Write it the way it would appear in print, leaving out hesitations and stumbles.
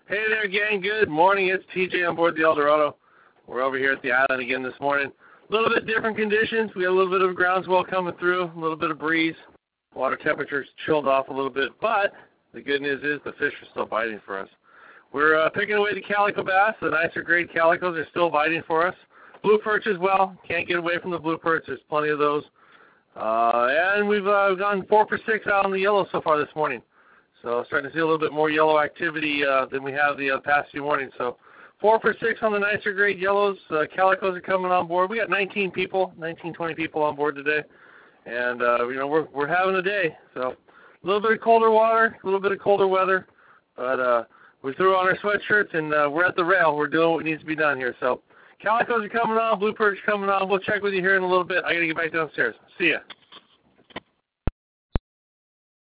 Hey there, gang. Good morning. It's TJ on board the El Dorado. We're over here at the island again this morning. A little bit different conditions. We got a little bit of groundswell coming through, a little bit of breeze. Water temperature's chilled off a little bit, but the good news is the fish are still biting for us. We're picking away the calico bass. The nicer grade calicos are still biting for us. Blue perch as well. Can't get away from the blue perch. There's plenty of those. And we've gone 4 for 6 out on the yellow so far this morning. So starting to see a little bit more yellow activity than we have the past few mornings. So 4 for 6 on the nicer grade yellows. Calicos are coming on board. We got 19, 20 people on board today. And, we're having a day. So a little bit of colder water, a little bit of colder weather. But we threw on our sweatshirts, and we're at the rail. We're doing what needs to be done here. So calicos are coming on, blue perch coming on. We'll check with you here in a little bit. I got to get back downstairs. See ya.